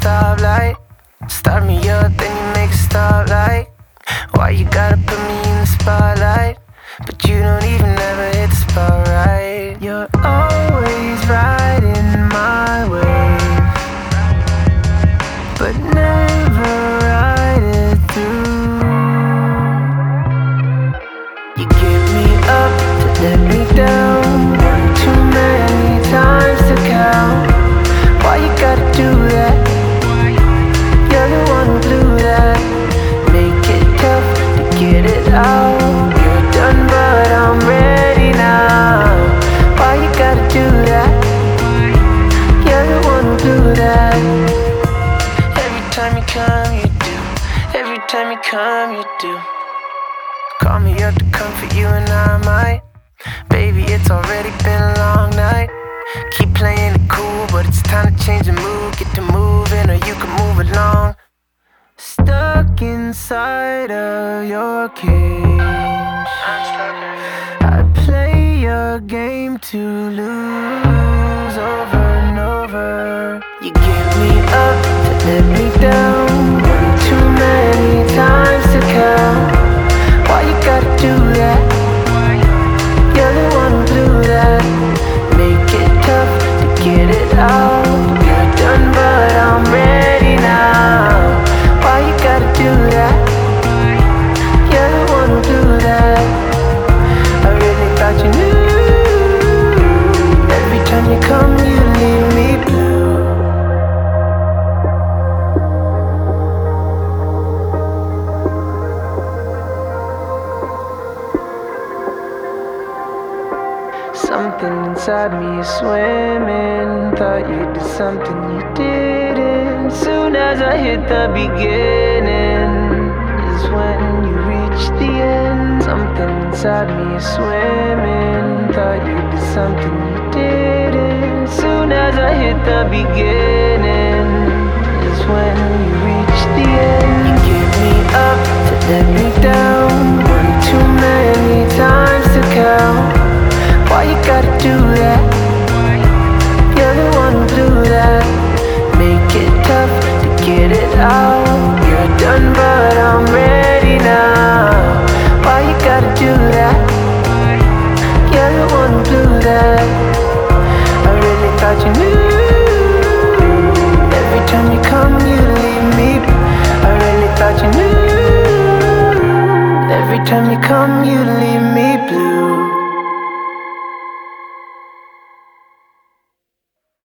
stoplight. Start me up, then you make a starlight. Why you gotta put me in the spotlight? But you don't even ever hit the spot right. You're always riding my wave, but never ride it through. You give me up to let me down, one too many times to count. Why you gotta do that? You're the one who blew that. Make it tough to get it out. You're done but I'm ready now. Why you gotta do that? You're the one who blew that. Every time you come you do, every time you come you do. Call me up to comfort you and I might. Baby, it's already been a long night. Keep playing it cool, but it's time to change the mood. Get to moving or you can move along. Stuck inside of your cage, I play your game to lose over and over. You give me up to let me down, one too many times to count. Why you gotta do that? You're the one who blew that. Make it tough to get it out. You're done but I'm ready now. Why you gotta do that? You're the one who blew that. I really thought you knew. Every time you come you leave me blue. Something inside me is swimming. Thought you did something you didn't. Soon as I hit the beginning is when you reach the end. Something inside me is swimming. Thought you did something you didn't. Soon as I hit the beginning is when you reach the end. You give me up to let me down, one too many times to count. Why you gotta do that? You're the one who blew that. Make it tough to get it out. You're done but I'm ready now. Why you gotta do that? You're the one who blew that. I really thought you knew. Every time you come you leave me. I really thought you knew. Every time you come you leave me.